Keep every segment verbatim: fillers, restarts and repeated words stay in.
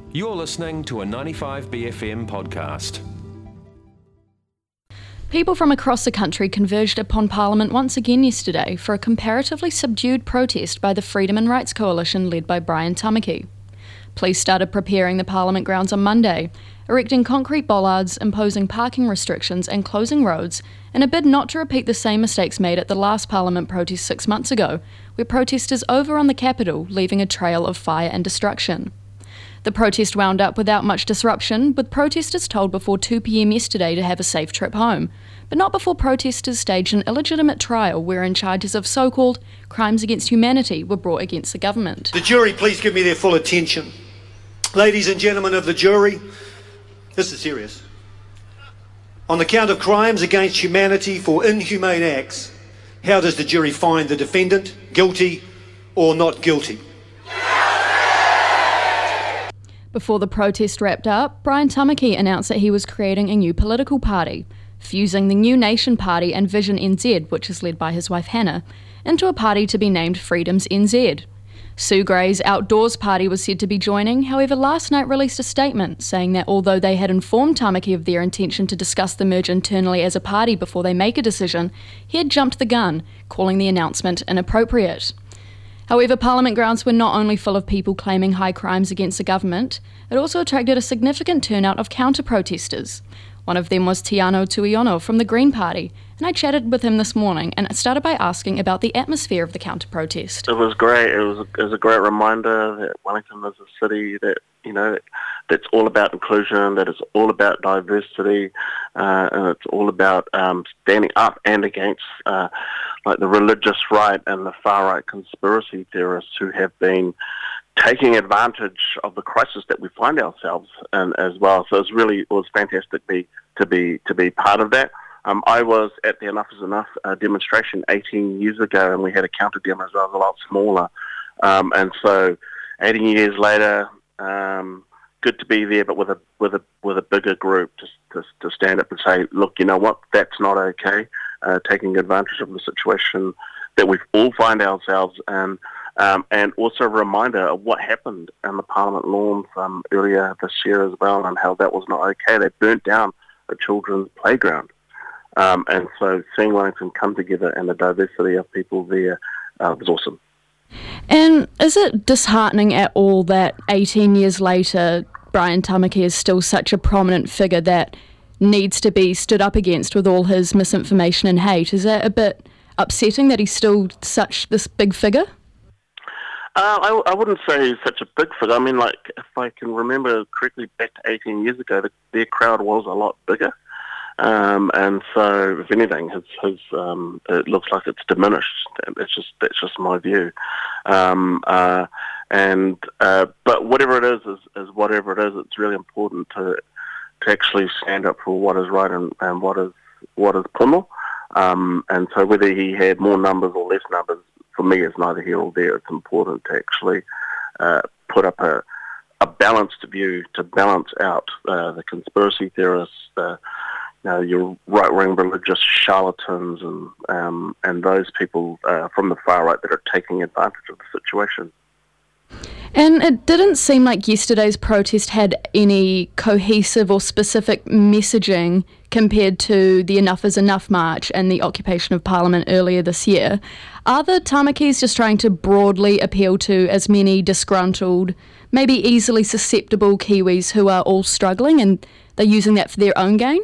You're listening to a ninety-five B F M podcast. People from across the country converged upon Parliament once again yesterday for a comparatively subdued protest by the Freedom and Rights Coalition led by Brian Tamaki. Police started preparing the Parliament grounds on Monday, erecting concrete bollards, imposing parking restrictions and closing roads in a bid not to repeat the same mistakes made at the last Parliament protest six months ago, where protesters overrun the capital, leaving a trail of fire and destruction. The protest wound up without much disruption, with protesters told before two p.m. yesterday to have a safe trip home, but not before protesters staged an illegitimate trial wherein charges of so-called crimes against humanity were brought against the government. The jury, please give me their full attention. Ladies and gentlemen of the jury, this is serious. On the count of crimes against humanity for inhumane acts, how does the jury find the defendant guilty or not guilty? Before the protest wrapped up, Brian Tamaki announced that he was creating a new political party, fusing the New Nation Party and Vision N Z, which is led by his wife Hannah, into a party to be named Freedoms N Z. Sue Gray's Outdoors Party was said to be joining, however last night released a statement saying that although they had informed Tamaki of their intention to discuss the merge internally as a party before they make a decision, he had jumped the gun, calling the announcement inappropriate. However, Parliament grounds were not only full of people claiming high crimes against the government, it also attracted a significant turnout of counter-protesters. One of them was Tiano Tuiono from the Green Party, and I chatted with him this morning and started by asking about the atmosphere of the counter-protest. It was great. It was, a, it was a great reminder that Wellington is a city that, you know, that's all about inclusion, that it's all about diversity, uh, and it's all about um, standing up and against uh, like the religious right and the far-right conspiracy theorists who have been taking advantage of the crisis that we find ourselves in as well. So it's really, it was fantastic to be to be to be part of that. Um, I was at the Enough is Enough uh, demonstration eighteen years ago, and we had a counter demo as I was a lot smaller. Um, and so, eighteen years later, um, good to be there, but with a with a with a bigger group to to, to stand up and say, look, you know what, that's not okay. Uh, taking advantage of the situation that we all find ourselves in. Um, and also a reminder of what happened in the Parliament lawns um, earlier this year as well, and how that was not okay. They burnt down a children's playground. Um, and so seeing Wellington come together and the diversity of people there uh, was awesome. And is it disheartening at all that eighteen years later, Brian Tamaki is still such a prominent figure that needs to be stood up against with all his misinformation and hate? Is that a bit upsetting that he's still such this big figure? Uh, I, I wouldn't say such a big figure. I mean, like, if I can remember correctly, back to eighteen years ago, the, their crowd was a lot bigger. Um, and so, if anything, his, his, um, it looks like it's diminished. That's just that's just my view. Um, uh, and uh, but whatever it is, is, is whatever it is. It's really important to to actually stand up for what is right and, and what is what is puno. Um, and so, whether he had more numbers or less numbers, for me, it's neither here or there. It's important to actually uh, put up a, a balanced view to balance out uh, the conspiracy theorists, uh, you know, your right-wing religious charlatans, and um, and those people uh, from the far right that are taking advantage of the situation. And it didn't seem like yesterday's protest had any cohesive or specific messaging compared to the Enough is Enough march and the occupation of Parliament earlier this year. Are the Tamakis just trying to broadly appeal to as many disgruntled, maybe easily susceptible Kiwis who are all struggling, and they're using that for their own gain?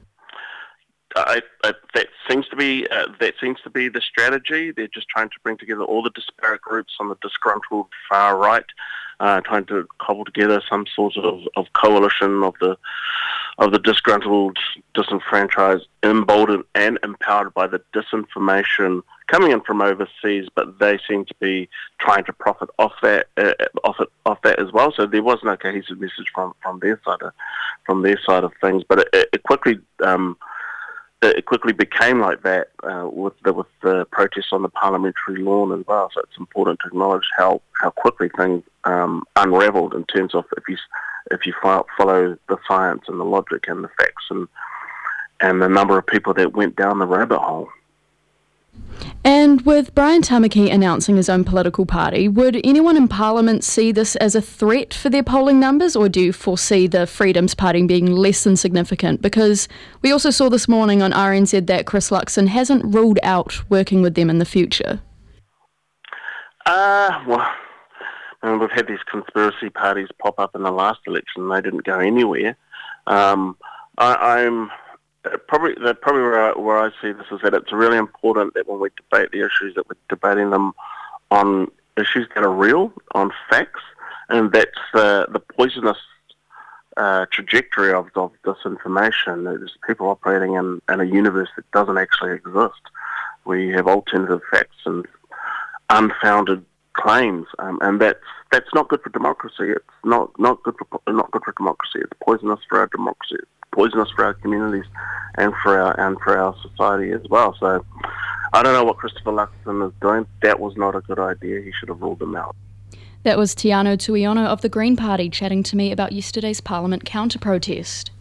I, I, that seems to be uh, that seems to be the strategy. They're just trying to bring together all the disparate groups on the disgruntled far right, uh, trying to cobble together some sort of, of coalition of the of the disgruntled, disenfranchised, emboldened, and empowered by the disinformation coming in from overseas. But they seem to be trying to profit off that uh, off it off that as well. So there was no cohesive message from, from their side of from their side of things. But it, it quickly. Um, It quickly became like that uh, with the with the protests on the parliamentary lawn as well. So it's important to acknowledge how, how quickly things um, unravelled in terms of if you if you follow the science and the logic and the facts and and the number of people that went down the rabbit hole. And with Brian Tamaki announcing his own political party, would anyone in Parliament see this as a threat for their polling numbers, or do you foresee the Freedoms Party being less than significant? Because we also saw this morning on R N Z that Chris Luxon hasn't ruled out working with them in the future. Uh, well, I mean, we've had these conspiracy parties pop up in the last election, and they didn't go anywhere. Um, I, I'm... Probably, that probably where I, where I see this is that it's really important that when we debate the issues, that we're debating them on issues that are real, on facts, and that's the the poisonous uh, trajectory of, of disinformation. There's people operating in, in a universe that doesn't actually exist. We have alternative facts and unfounded claims, um, and that's that's not good for democracy. It's not not good for not good for democracy. It's poisonous for our democracy. It's poisonous for our communities and for our and for our society as well. So I don't know what Christopher Luxon is doing. That was not a good idea. He should have ruled them out. That was Tiano Tuiono of the Green Party chatting to me about yesterday's Parliament counter-protest.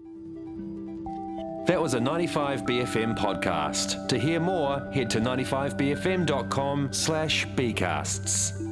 That was a ninety-five B F M podcast. To hear more, head to ninety-five b f m dot com slash bcasts.